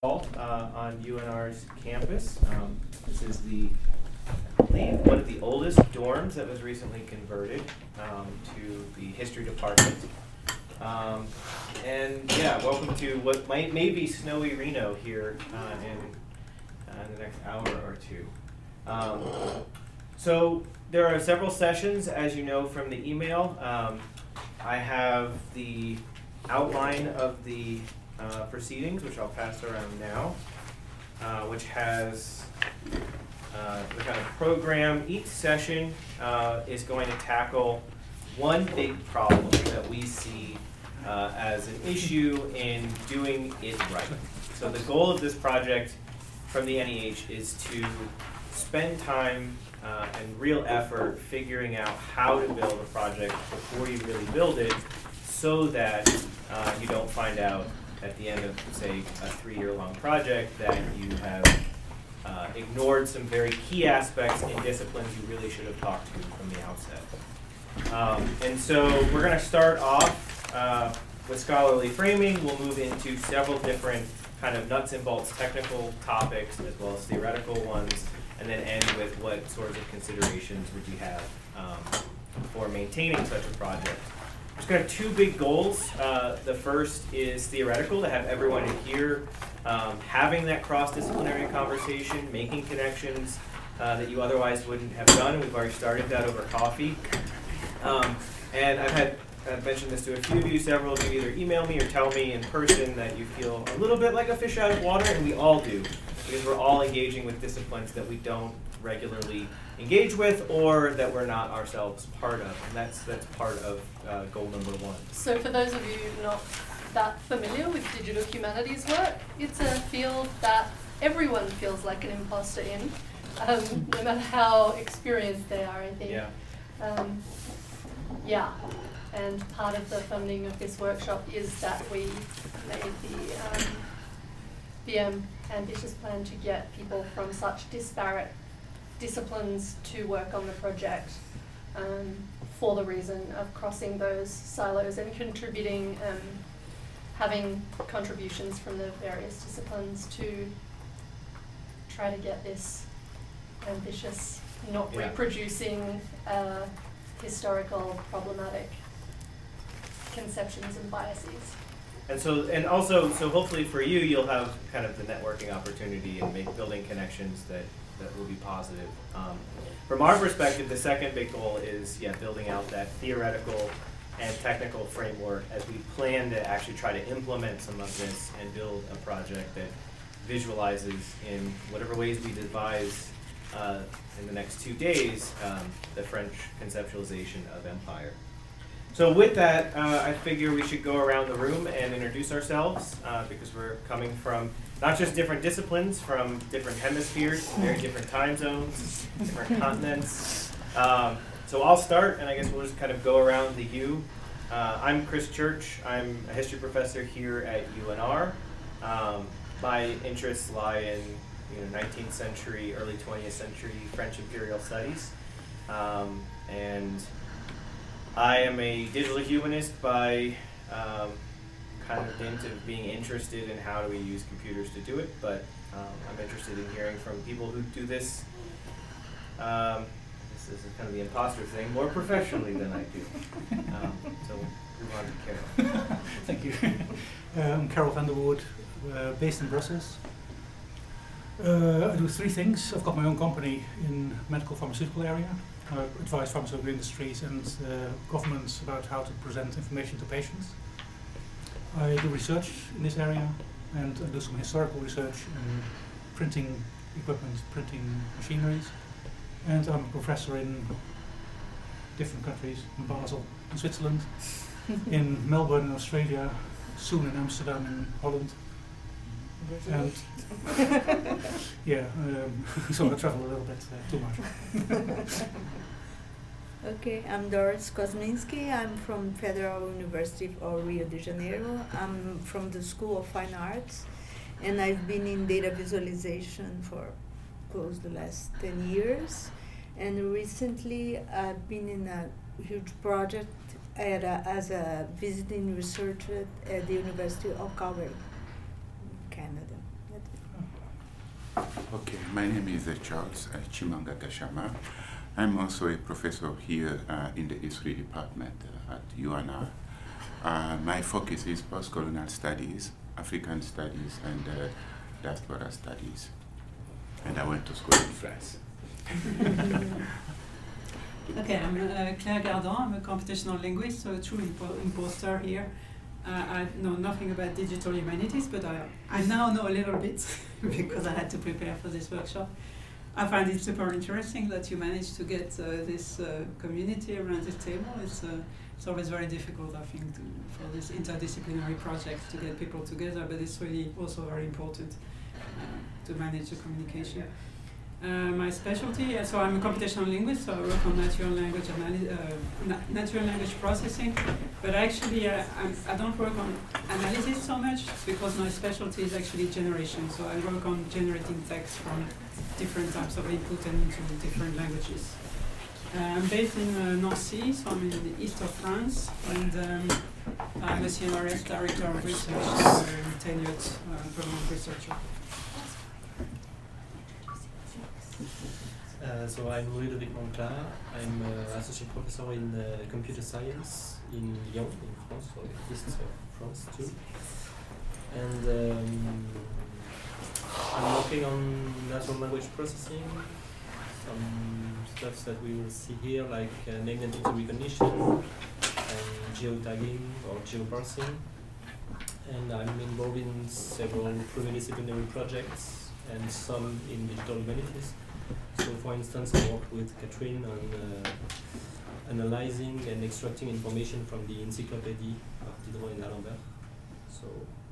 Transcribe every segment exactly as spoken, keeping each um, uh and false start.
Uh, on U N R's campus. Um, this is the, I believe, one of the oldest dorms that was recently converted um, to the history department. Um, and yeah, welcome to what might maybe snowy Reno here uh, in, uh, in the next hour or two. Um, so there are several sessions, as you know from the email. Um, I have the outline of the Uh, proceedings, which I'll pass around now, uh, which has uh, the kind of program. Each session uh, is going to tackle one big problem that we see uh, as an issue in doing it right. So the goal of this project from the N E H is to spend time uh, and real effort figuring out how to build a project before you really build it, so that uh, you don't find out at the end of, say, a three-year-long project that you have uh, ignored some very key aspects in disciplines you really should have talked to from the outset. Um, and so we're going to start off uh, with scholarly framing. We'll move into several different kind of nuts and bolts technical topics as well as theoretical ones, and then end with what sorts of considerations would you have um, for maintaining such a project. There's kind of two big goals. Uh, the first is theoretical, to have everyone in here um, having that cross-disciplinary conversation, making connections uh, that you otherwise wouldn't have done. We've already started that over coffee. Um, and I've had I've mentioned this to a few of you. Several of you either email me or tell me in person that you feel a little bit like a fish out of water, and we all do, because we're all engaging with disciplines that we don't regularly engage with, or that we're not ourselves part of, and that's that's part of uh, goal number one. So for those of you not that familiar with digital humanities work, it's a field that everyone feels like an imposter in, um, no matter how experienced they are, I think. Yeah. Um, yeah, and part of the funding of this workshop is that we made the um, the um, ambitious plan to get people from such disparate disciplines to work on the project um, for the reason of crossing those silos and contributing, um, having contributions from the various disciplines to try to get this ambitious, not yeah. reproducing uh, historical problematic conceptions and biases. And so, and also, so hopefully for you, you'll have kind of the networking opportunity and make building connections that that will be positive. Um, from our perspective, the second big goal is, yeah, building out that theoretical and technical framework as we plan to actually try to implement some of this and build a project that visualizes in whatever ways we devise uh, in the next two days um, the French conceptualization of empire. So with that, uh, I figure we should go around the room and introduce ourselves uh, because we're coming from not just different disciplines, from different hemispheres, very different time zones, different continents. Um, so I'll start, and I guess we'll just kind of go around the U. Uh, I'm Chris Church. I'm a history professor here at U N R. Um, my interests lie in you know, nineteenth century, early twentieth century French imperial studies. Um, and I am a digital humanist by um, kind of dint of being interested in how do we use computers to do it, but um, I'm interested in hearing from people who do this, um, this is kind of the imposter thing, more professionally than I do. Um, so move on to Carol. Thank you. Uh, I'm Carol van der Woerd, uh, based in Brussels. Uh, I do three things. I've got my own company in medical pharmaceutical area. I advise pharmaceutical industries and uh, governments about how to present information to patients. I do research in this area, and I do some historical research in printing equipment, printing machineries, and I'm a professor in different countries, in Basel, in Switzerland, in Melbourne, in Australia, soon in Amsterdam, in Holland. And yeah, um, so I travel a little bit uh, too much. Okay, I'm Doris Kosminski. I'm from Federal University of Rio de Janeiro. I'm from the School of Fine Arts, and I've been in data visualization for close to the last ten years. And recently, I've been in a huge project at a, as a visiting researcher at the University of Calgary, Canada. my name is uh, Charles uh, Chimanga Gashama. I'm also a professor here uh, in the history department uh, at U N R. Uh, my focus is post-colonial studies, African studies, and uh, diaspora studies. And I went to school in France. Okay, I'm uh, Claire Gardon. I'm a computational linguist, so a true impo- imposter here. Uh, I know nothing about digital humanities, but I, I now know a little bit because I had to prepare for this workshop. I find it super interesting that you managed to get uh, this uh, community around this table. It's, uh, it's always very difficult, I think, to, for this interdisciplinary project to get people together, but it's really also very important uh, to manage the communication. Uh, my specialty, uh, so I'm a computational linguist, so I work on natural language anali- uh, na- natural language processing. But actually, uh, I'm, I don't work on analysis so much because my specialty is actually generation. So I work on generating text from different types of input and into different languages. Uh, I'm based in uh, Nancy, so I'm in the east of France, and um, I'm a C N R S director of research, uh, tenured uh, permanent researcher. Uh, so I'm Ludovic Monclar. I'm uh, associate professor in uh, computer science in Lyon, in France, so east of France too. And um, I'm working on natural language processing, some stuff that we will see here, like uh, name entity recognition and geotagging or geoparsing. And I'm involved in several pluridisciplinary projects and some in digital humanities. So, for instance, I worked with Catherine on uh, analyzing and extracting information from the Encyclopédie of Diderot and D'Alembert. So,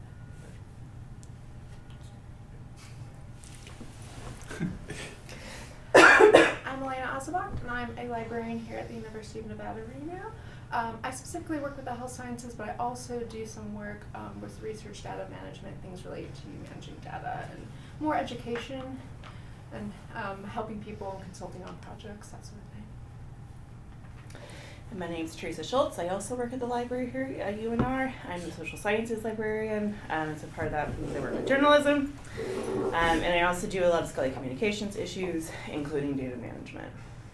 I'm Elena Azabak, and I'm a librarian here at the University of Nevada, Reno. Um, I specifically work with the health sciences, but I also do some work um, with research data management, things related to managing data and more education and um, helping people and consulting on projects, that sort of thing. My name's Teresa Schultz. I also work at the library here at U N R. I'm the social sciences librarian. Um, as a part of that, I work with journalism. Um, and I also do a lot of scholarly communications issues, including data management.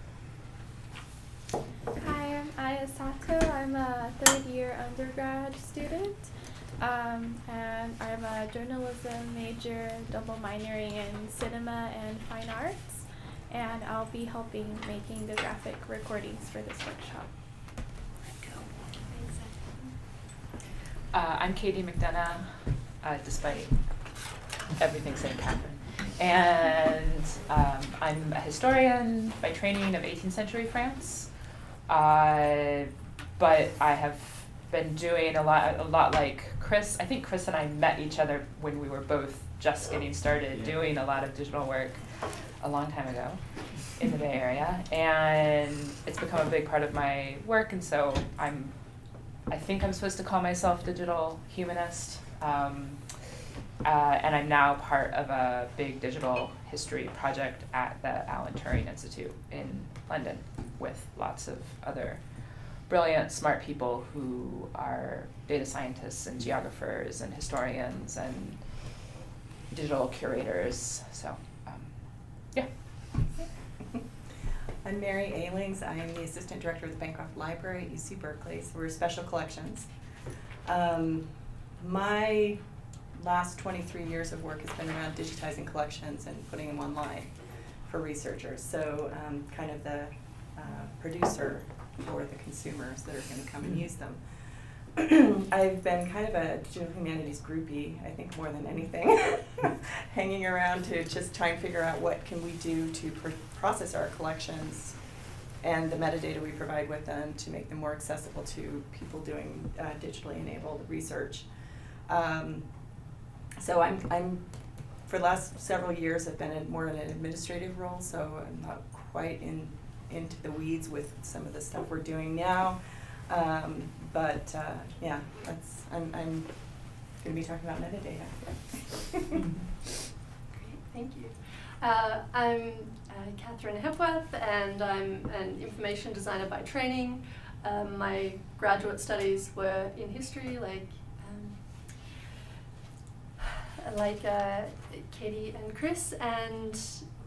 Hi, I'm Aya Sato. I'm a third year undergrad student. Um, and I'm a journalism major, double minoring in cinema and fine arts. And I'll be helping making the graphic recordings for this workshop. Uh, I'm Katie McDonough, uh, despite everything saying Catherine. And um, I'm a historian by training of eighteenth century France. Uh, but I have been doing a lot, a lot like Chris. I think Chris and I met each other when we were both just getting started yeah. doing a lot of digital work a long time ago in the Bay Area. And it's become a big part of my work, and so I'm I think I'm supposed to call myself digital humanist, um, uh, and I'm now part of a big digital history project at the Alan Turing Institute in London with lots of other brilliant, smart people who are data scientists and geographers and historians and digital curators. So, um, yeah. I'm Mary Ailings. I am the Assistant Director of the Bancroft Library at U C Berkeley, so we're Special Collections. Um, my last twenty-three years of work has been around digitizing collections and putting them online for researchers, so um, kind of the uh, producer for the consumers that are going to come and use them. I've been kind of a digital humanities groupie, I think more than anything, hanging around to just try and figure out what can we do to pr- process our collections and the metadata we provide with them to make them more accessible to people doing uh, digitally enabled research. Um, so I'm, I'm, for the last several years, I've been in more in an administrative role, so I'm not quite in into the weeds with some of the stuff we're doing now. Um, but uh, yeah, that's I'm, I'm going to be talking about metadata. Great, thank you. Uh, I'm uh, Catherine Hepworth, and I'm an information designer by training. Um, my graduate studies were in history, like um, like uh, Katie and Chris, and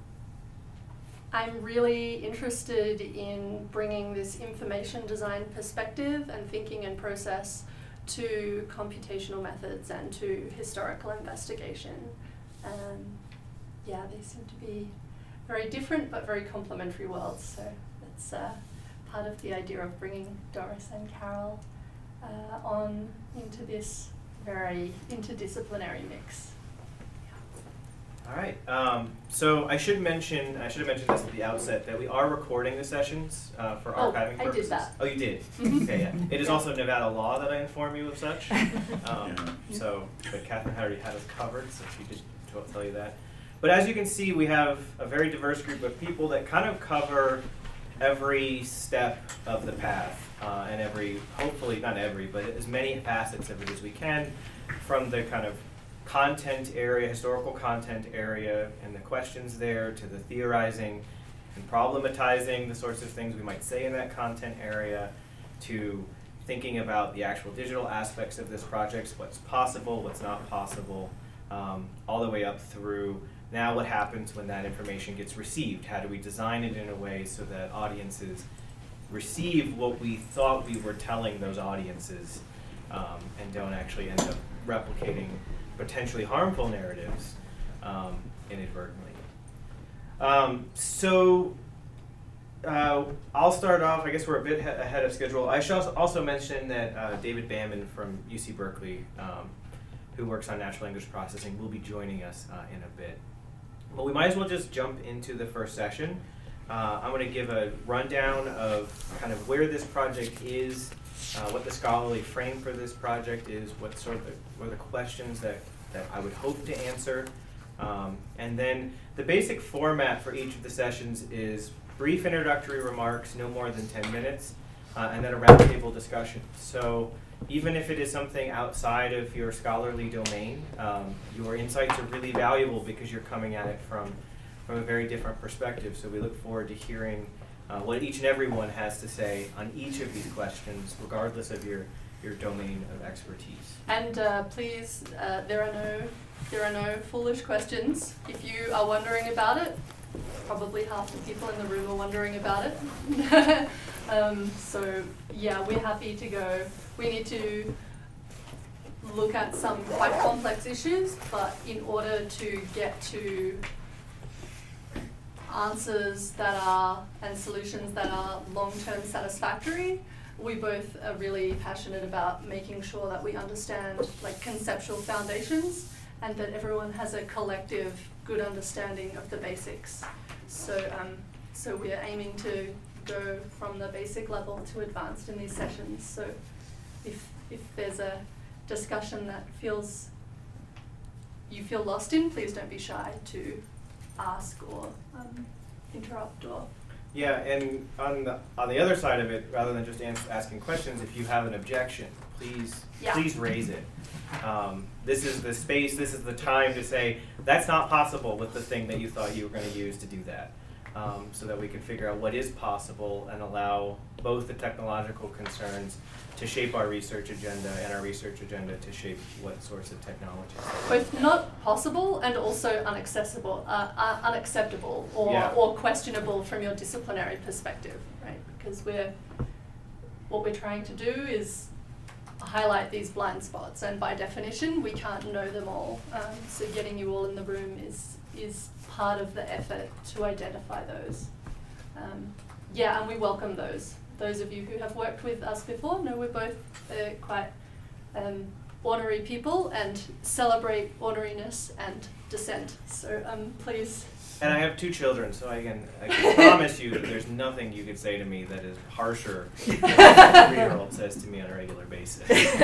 I'm really interested in bringing this information design perspective and thinking and process to computational methods and to historical investigation. Um, yeah, they seem to be very different but very complementary worlds, so that's uh, part of the idea of bringing Doris and Carol uh, on into this very interdisciplinary mix. All right. Um, so I should mention, I should have mentioned this at the outset, that we are recording the sessions uh, for Oh, archiving I did purposes. that. Oh, you did? Okay, yeah. It is also Nevada law that I inform you of such. Um, so, but Catherine already had us covered, so she did t- tell you that. But as you can see, we have a very diverse group of people that kind of cover every step of the path uh, and every, hopefully not every, but as many facets of it as we can, from the kind of content area, historical content area, and the questions there, to the theorizing and problematizing the sorts of things we might say in that content area, to thinking about the actual digital aspects of this project, what's possible, what's not possible, um, all the way up through now what happens when that information gets received. How do we design it in a way so that audiences receive what we thought we were telling those audiences um, and don't actually end up replicating potentially harmful narratives um, inadvertently. Um, so uh, I'll start off, I guess we're a bit he- ahead of schedule. I should also mention that uh, David Bamman from U C Berkeley, um, who works on natural language processing, will be joining us uh, in a bit. But we might as well just jump into the first session. Uh, I'm going to give a rundown of kind of where this project is, Uh, what the scholarly frame for this project is, what sort of the, what are the questions that, that I would hope to answer. Um, and then the basic format for each of the sessions is brief introductory remarks, no more than ten minutes, uh, and then a roundtable discussion. So even if it is something outside of your scholarly domain, um, your insights are really valuable because you're coming at it from, from a very different perspective. So we look forward to hearing Uh, what each and every one has to say on each of these questions, regardless of your, your domain of expertise. And uh, please, uh, there are no there are no foolish questions. If you are wondering about it, probably half the people in the room are wondering about it. um, so yeah, we're happy to go. We need to look at some quite complex issues, but in order to get to answers that are and solutions that are long-term satisfactory, we both are really passionate about making sure that we understand like conceptual foundations and that everyone has a collective good understanding of the basics. So um, so we're aiming to go from the basic level to advanced in these sessions. So if if there's a discussion that feels you feel lost in, please don't be shy to ask or um, interrupt or. Yeah, and on the on the other side of it, rather than just ans- asking questions, if you have an objection, please Yeah. please raise it. Um, this is the space. This is the time to say that's not possible with the thing that you thought you were going to use to do that, um, so that we can figure out what is possible and allow both the technological concerns to shape our research agenda and our research agenda to shape what sorts of technologies. Both not possible and also unaccessible, uh, uh, unacceptable or, Yeah. or questionable from your disciplinary perspective, right? Because we're, what we're trying to do is highlight these blind spots, and by definition, we can't know them all. Um, so getting you all in the room is is part of the effort to identify those. Um, yeah, and we welcome those. Those of you who have worked with us before know we're both uh, quite um, ornery people and celebrate orneriness and dissent. So um, please. And I have two children, so I can, I can promise you that there's nothing you could say to me that is harsher than what a three-year-old says to me on a regular basis.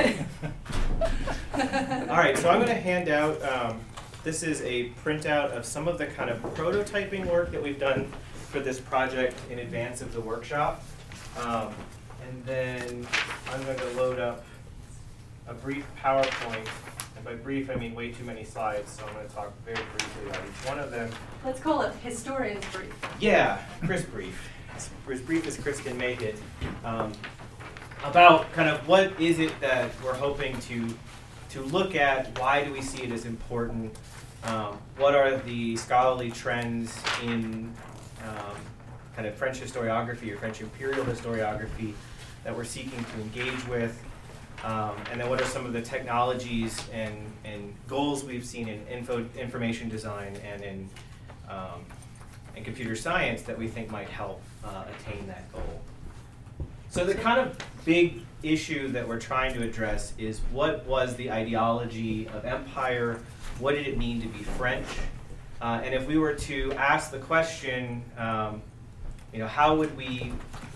All right, so I'm going to hand out, um, this is a printout of some of the kind of prototyping work that we've done for this project in advance of the workshop. Um, and then I'm going to load up a brief PowerPoint. And by brief, I mean way too many slides, so I'm going to talk very briefly about each one of them. Let's call it historian's brief. Yeah, Chris brief. As, as brief as Chris can make it. Um, about kind of what is it that we're hoping to to look at, why do we see it as important, um, what are the scholarly trends in um, kind of French historiography or French imperial historiography that we're seeking to engage with, um, and then what are some of the technologies and, and goals we've seen in info, information design and in, um, in computer science that we think might help uh, attain that goal. So the kind of big issue that we're trying to address is what was the ideology of empire, what did it mean to be French, uh, and if we were to ask the question, um, you know, how would we,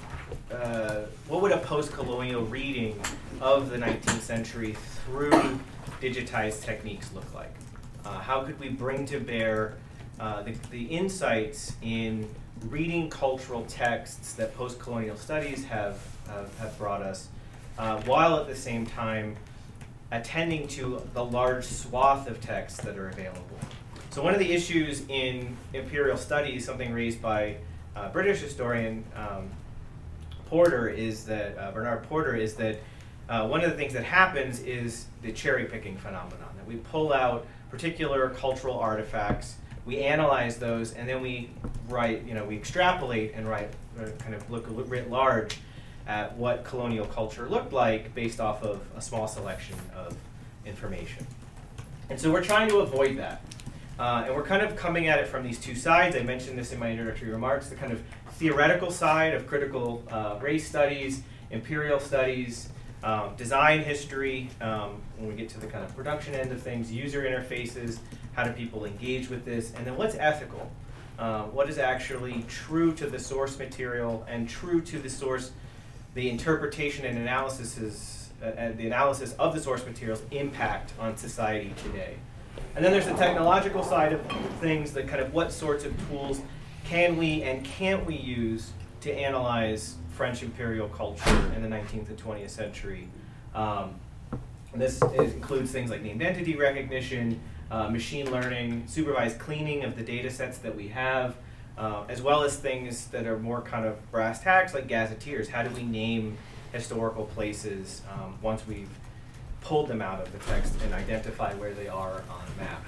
uh, what would a post-colonial reading of the nineteenth century through digitized techniques look like? Uh, how could we bring to bear uh, the, the insights in reading cultural texts that post-colonial studies have, uh, have brought us, uh, while at the same time attending to the large swath of texts that are available. So one of the issues in imperial studies, something raised by uh, British historian um, Porter, is that, uh, Bernard Porter, is that uh, one of the things that happens is the cherry-picking phenomenon, that we pull out particular cultural artifacts, we analyze those, and then we write, you know, we extrapolate and write, uh, kind of look writ large at what colonial culture looked like based off of a small selection of information. And so we're trying to avoid that. Uh, and we're kind of coming at it from these two sides. I mentioned this in my introductory remarks, the kind of theoretical side of critical uh, race studies, imperial studies, um, design history, um, when we get to the kind of production end of things, user interfaces, how do people engage with this, and then what's ethical? Uh, what is actually true to the source material and true to the source, the interpretation and analysis is, uh, and the analysis of the source materials impact on society today. And then there's the technological side of things, the kind of what sorts of tools can we and can't we use to analyze French imperial culture in the nineteenth and twentieth century. Um, and this is, includes things like named entity recognition, Uh, machine learning, supervised cleaning of the data sets that we have, uh, as well as things that are more kind of brass tacks like gazetteers. How do we name historical places um, once we've pulled them out of the text and identify where they are on a map?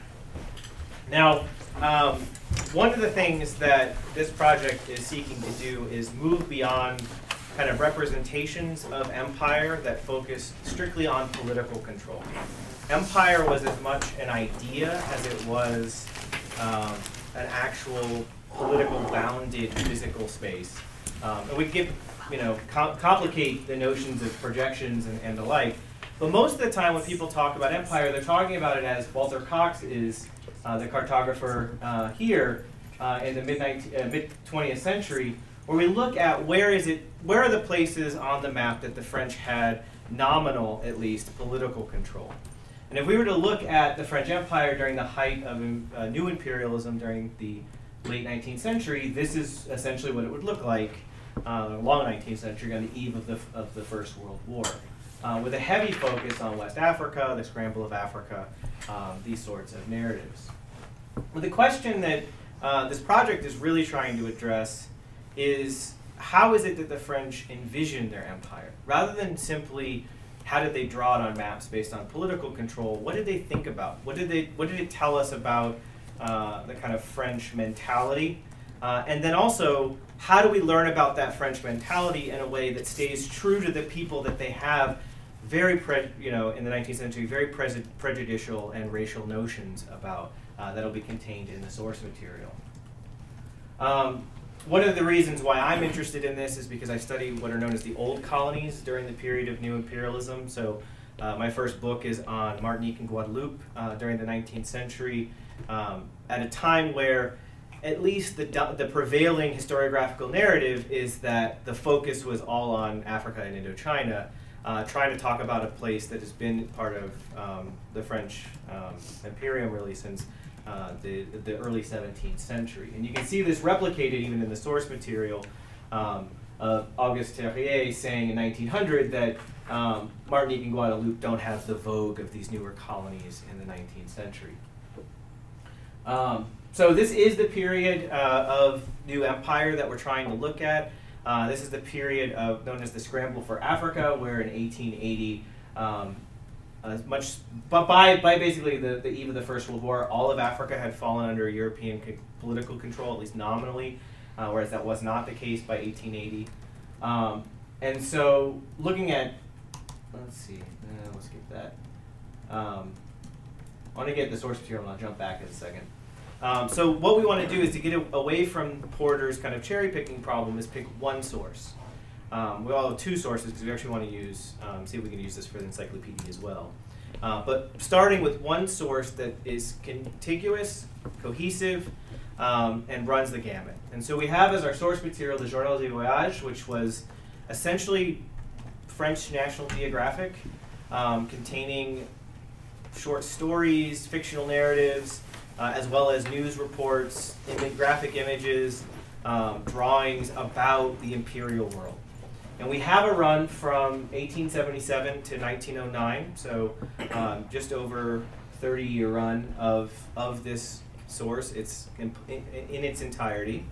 Now, um, one of the things that this project is seeking to do is move beyond kind of representations of empire that focus strictly on political control. Empire was as much an idea as it was um, an actual political bounded physical space. Um, and we could, you know, com complicate the notions of projections and, and the like. But most of the time when people talk about empire, they're talking about it as Walter Cox is, uh, the cartographer uh, here uh, in the mid uh, mid twentieth century, where we look at where is it, where are the places on the map that the French had nominal, at least, political control. And if we were to look at the French Empire during the height of uh, new imperialism during the late nineteenth century, this is essentially what it would look like uh, long nineteenth century on the eve of the, of the First World War, uh, with a heavy focus on West Africa, the scramble of Africa, um, these sorts of narratives. But the question that uh, this project is really trying to address is, how is it that the French envisioned their empire? Rather than simply how did they draw it on maps based on political control, what did they think about? What did, they, what did it tell us about uh, the kind of French mentality? Uh, and then also, how do we learn about that French mentality in a way that stays true to the people that they have very, pre you know, in the nineteenth century, very pre prejudicial and racial notions about uh, that'll be contained in the source material. Um, One of the reasons why I'm interested in this is because I study what are known as the old colonies during the period of new imperialism. So uh, my first book is on Martinique and Guadeloupe uh, during the nineteenth century, um, at a time where at least the, the prevailing historiographical narrative is that the focus was all on Africa and Indochina, uh, trying to talk about a place that has been part of um, the French um, Imperium really since Uh, the, the early seventeenth century. And you can see this replicated even in the source material um, of Auguste Thierry saying in nineteen hundred that um, Martinique and Guadeloupe don't have the vogue of these newer colonies in the nineteenth century. Um, so this is the period uh, of new empire that we're trying to look at. Uh, this is the period of known as the Scramble for Africa, where in eighteen eighty um, Uh, much, but by, by basically the, the eve of the First World War, all of Africa had fallen under European co political control, at least nominally. uh, whereas that was not the case by eighteen eighty. Um, and so looking at, let's see, uh, we'll skip that. Um, I want to get the source material and I'll jump back in a second. Um, so what we want to do is to get a, away from Porter's kind of cherry picking problem is pick one source. Um, we all have two sources because we actually want to use, um, see if we can use this for the encyclopedia as well. Uh, but starting with one source that is contiguous, cohesive, um, and runs the gamut. And so we have as our source material the Journal des Voyages, which was essentially French National Geographic, um, containing short stories, fictional narratives, uh, as well as news reports, im- graphic images, um, drawings about the imperial world. And we have a run from eighteen seventy-seven to nineteen oh nine, so um, just over thirty year run of, of this source. It's in, in, in its entirety.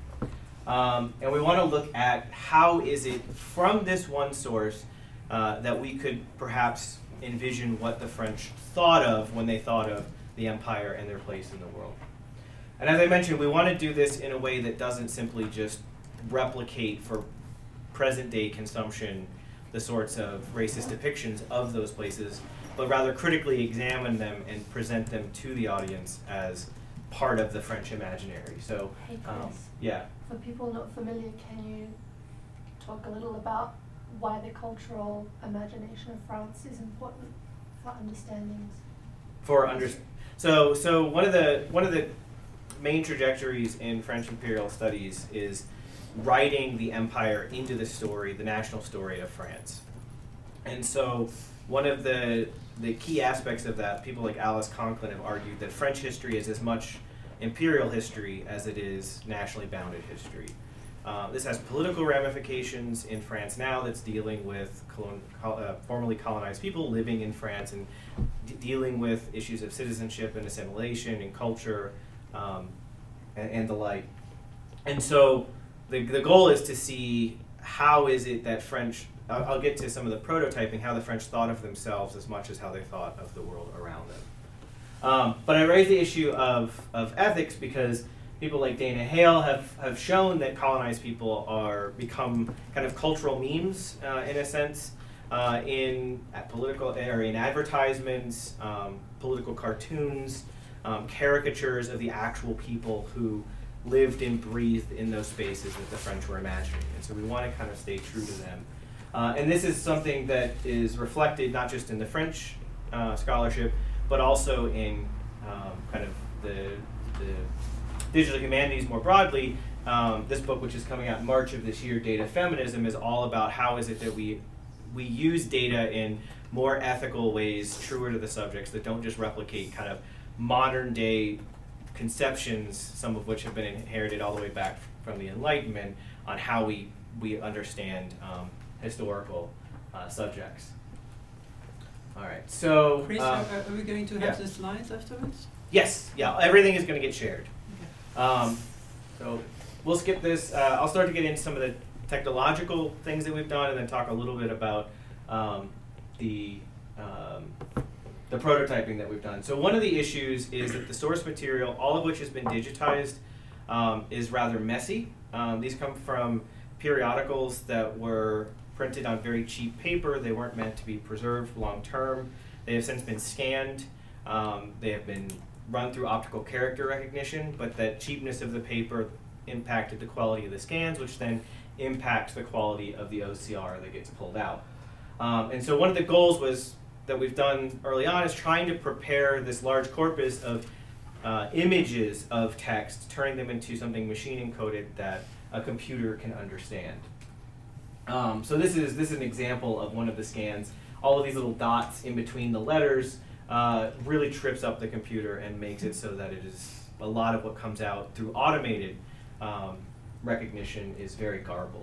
Um, and we want to look at how is it from this one source uh, that we could perhaps envision what the French thought of when they thought of the empire and their place in the world. And as I mentioned, we want to do this in a way that doesn't simply just replicate for present day consumption the sorts of racist depictions of those places, but rather critically examine them and present them to the audience as part of the French imaginary. So, Hey, Chris. um, yeah. For people not familiar, can you talk a little about why the cultural imagination of France is important for understandings? For under, so so one of the one of the main trajectories in French imperial studies is writing the empire into the story, the national story of France. And so one of the the key aspects of that, people like Alice Conklin have argued that French history is as much imperial history as it is nationally bounded history. Uh, this has political ramifications in France now that's dealing with colon, col- uh, formerly colonized people living in France and d- dealing with issues of citizenship and assimilation and culture um, and, and the like. And so the, the goal is to see how is it that French, I'll, I'll get to some of the prototyping, how the French thought of themselves as much as how they thought of the world around them. Um, but I raise the issue of, of ethics because people like Dana Hale have, have shown that colonized people are become kind of cultural memes uh, in a sense uh, in at political or in advertisements, um, political cartoons, um, caricatures of the actual people who lived and breathed in those spaces that the French were imagining. And so we want to kind of stay true to them. Uh, and this is something that is reflected not just in the French uh, scholarship, but also in um, kind of the, the digital humanities more broadly. Um, this book, which is coming out in March of this year, Data Feminism, is all about how is it that we we use data in more ethical ways, truer to the subjects, that don't just replicate kind of modern day conceptions, some of which have been inherited all the way back from the Enlightenment, on how we, we understand um, historical uh, subjects. All right, so Chris, um, are, are we going to have yeah. the slides afterwards? Yes, yeah, everything is going to get shared. Um, so we'll skip this. Uh, I'll start to get into some of the technological things that we've done, and then talk a little bit about um, the um, the prototyping that we've done. So one of the issues is that the source material, all of which has been digitized, um, is rather messy. Um, these come from periodicals that were printed on very cheap paper. They weren't meant to be preserved long term. They have since been scanned. Um, they have been run through optical character recognition, but that cheapness of the paper impacted the quality of the scans, which then impacts the quality of the O C R that gets pulled out. Um, and so one of the goals was that we've done early on is trying to prepare this large corpus of uh, images of text, turning them into something machine encoded that a computer can understand. Um, so this is this is an example of one of the scans. All of these little dots in between the letters uh, really trips up the computer and makes it so that it is a lot of what comes out through automated um, recognition is very garbled.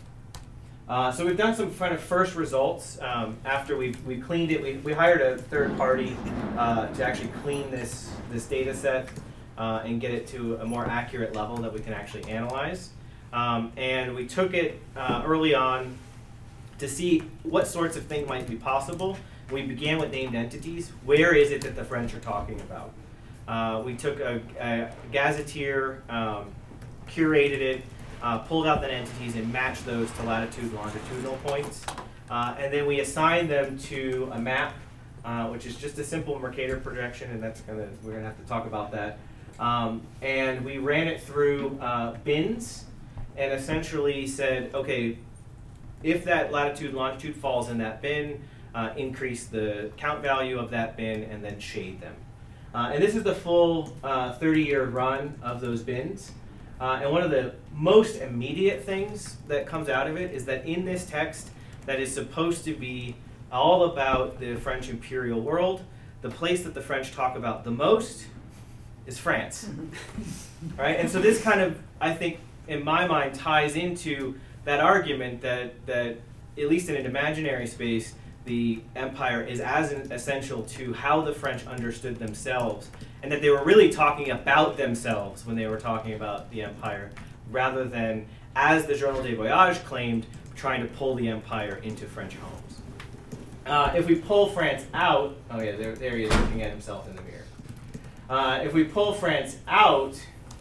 Uh, so we've done some kind of first results. Um, after we we cleaned it, we, we hired a third party uh, to actually clean this this data set uh, and get it to a more accurate level that we can actually analyze. Um, and we took it uh, early on to see what sorts of things might be possible. We began with named entities. Where is it that the French are talking about? Uh, we took a, a gazetteer, um, curated it, uh, pulled out the entities and matched those to latitude and longitudinal points. Uh, and then we assigned them to a map, uh, which is just a simple Mercator projection, and that's gonna, we're gonna have to talk about that. Um, and we ran it through uh, bins and essentially said, okay, if that latitude and longitude falls in that bin, uh, increase the count value of that bin and then shade them. Uh, and this is the full uh, thirty year run of those bins. Uh, and one of the most immediate things that comes out of it is that in this text that is supposed to be all about the French imperial world, the place that the French talk about the most is France. Right? And so this kind of, I think, in my mind, ties into that argument that, that at least in an imaginary space, the empire is as essential to how the French understood themselves, and that they were really talking about themselves when they were talking about the empire, rather than, as the Journal des Voyages claimed, trying to pull the empire into French homes. Uh, if we pull France out, oh yeah, there, there he is looking at himself in the mirror. Uh, if we pull France out,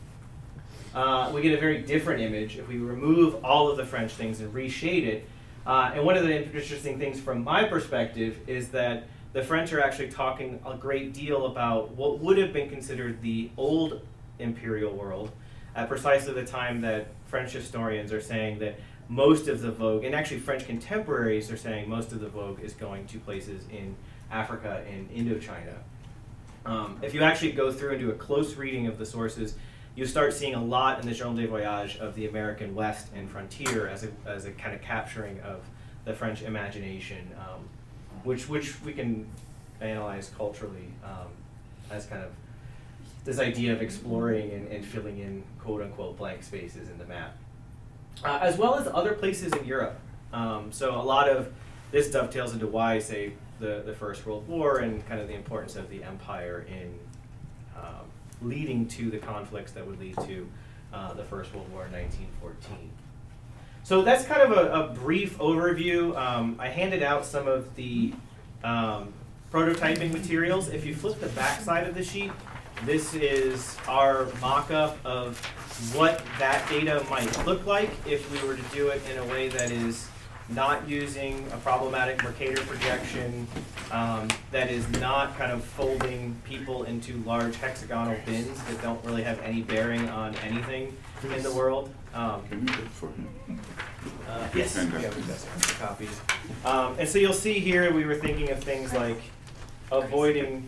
uh, we get a very different image. If we remove all of the French things and reshade it, Uh, and one of the interesting things from my perspective is that the French are actually talking a great deal about what would have been considered the old imperial world at precisely the time that French historians are saying that most of the vogue, and actually French contemporaries are saying most of the vogue is going to places in Africa and Indochina. Um, if you actually go through and do a close reading of the sources, you start seeing a lot in the Journal des Voyages of the American West and frontier as a, as a kind of capturing of the French imagination, um, which, which we can analyze culturally um, as kind of this idea of exploring and, and filling in quote-unquote blank spaces in the map. Uh, as well as other places in Europe. Um, so a lot of this dovetails into why, say, the, the First World War and kind of the importance of the empire in um, leading to the conflicts that would lead to uh, the First World War in nineteen fourteen. So that's kind of a, a brief overview. Um, I handed out some of the um, prototyping materials. If you flip the back side of the sheet, this is our mock-up of what that data might look like if we were to do it in a way that is not using a problematic Mercator projection, um, that is not kind of folding people into large hexagonal bins that don't really have any bearing on anything in the world. Um, Can you do it for him? Uh, yes, yeah, we've got some copies. Um, and so you'll see here we were thinking of things like avoiding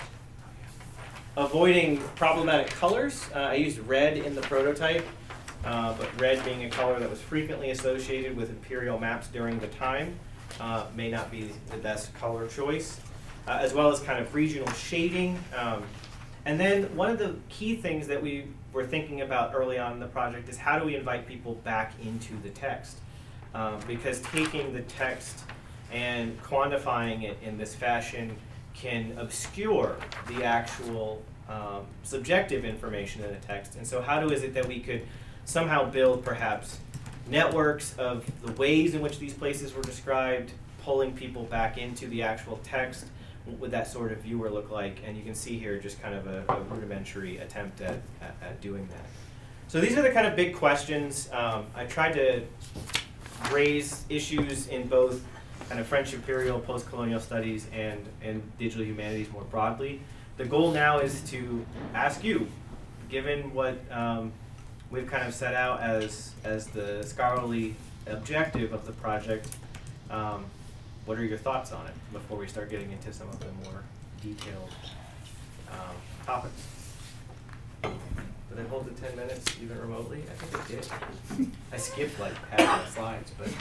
avoiding problematic colors. Uh, I used red in the prototype, uh, but red being a color that was frequently associated with imperial maps during the time uh, may not be the best color choice, uh, as well as kind of regional shading. Um, and then one of the key things that we were thinking about early on in the project is how do we invite people back into the text? Um, because taking the text and quantifying it in this fashion can obscure the actual um, subjective information in the text. And so how do is it that we could somehow build perhaps networks of the ways in which these places were described, pulling people back into the actual text? What would that sort of viewer look like? And you can see here just kind of a, a rudimentary attempt at, at, at doing that. So these are the kind of big questions. Um, I tried to raise issues in both kind of French imperial post-colonial studies and, and digital humanities more broadly. The goal now is to ask you, given what um, we've kind of set out as, as the scholarly objective of the project, um, what are your thoughts on it before we start getting into some of the more detailed um, topics? Did I hold the ten minutes even remotely? I think I did. I skipped like half the slides, but.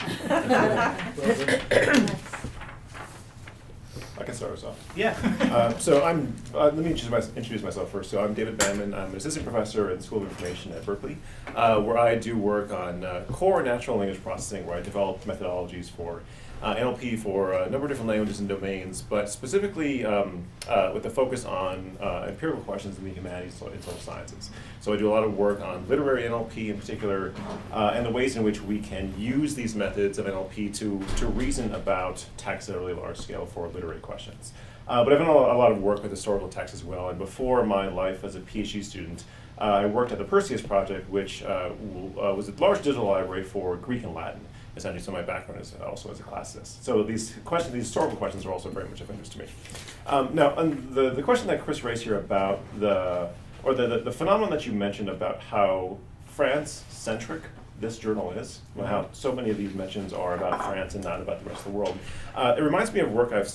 I can start us off. Yeah. uh, so I'm, uh, let me introduce, my, introduce myself first. So I'm David Banman. I'm an assistant professor in the School of Information at Berkeley, uh, where I do work on uh, core natural language processing, where I develop methodologies for uh, N L P for a number of different languages and domains, but specifically um, uh, with a focus on uh, empirical questions in the humanities and social sciences. So I do a lot of work on literary N L P in particular, uh, and the ways in which we can use these methods of N L P to, to reason about text at a really large scale for literary questions. Uh, but I've done a lot of work with historical text as well, and before my life as a PhD student, uh, I worked at the Perseus Project, which uh, w- uh, was a large digital library for Greek and Latin, essentially. So my background is also as a classicist. So these questions, these historical questions, are also very much of interest to me. Um, now, on the the question that Chris raised here about the or the, the the phenomenon that you mentioned about how France-centric this journal is, well, how so many of these mentions are about France and not about the rest of the world. Uh, it reminds me of work I've